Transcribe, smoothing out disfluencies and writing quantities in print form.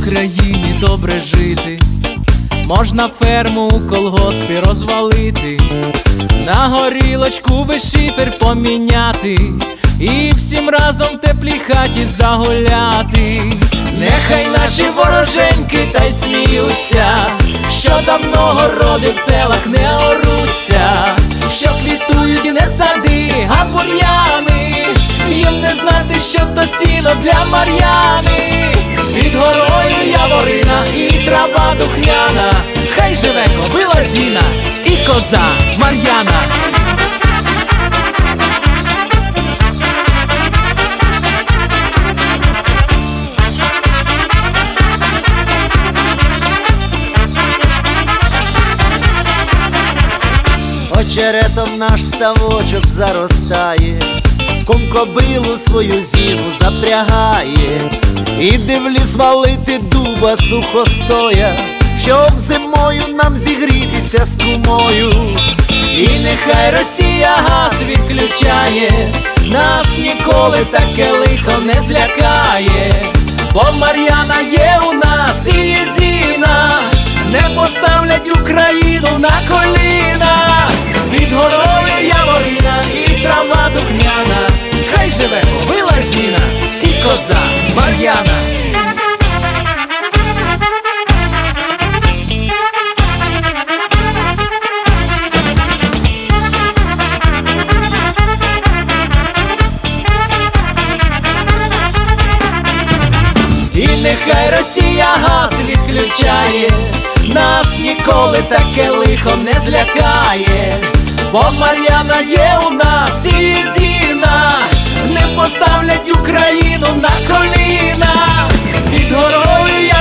Україні добре жити, можна ферму у колгоспі розвалити, на горілочку весь шифер поміняти і всім разом в теплій хаті загуляти. Нехай наші вороженьки та й сміються, що давно городи в селах не оруться, що квітують і не сади, а бур'яни, їм не знати, що то сіно для Мар'яни. Під горою яворина і трава духмяна, хай живе кобила Зіна і коза Мар'яна. Очеретом наш ставочок заростає, кум кобилу свою Зіну запрягає, іди в ліс валити дуба сухостоя, щоб зимою нам зігрітися з кумою. І нехай Росія газ відключає, нас ніколи таке лихо не злякає, бо Мар'яна є у нас і Зіна, не поставлять Україну на коліна. Під горою яворина і трава духмяна, хай живе кобила Зіна і коза Мар'яна. І нехай Росія газ відключає, нас ніколи таке лихо не злякає, бо Мар'яна є у нас і Зіна, не поставлять Україну на коліна. Під горою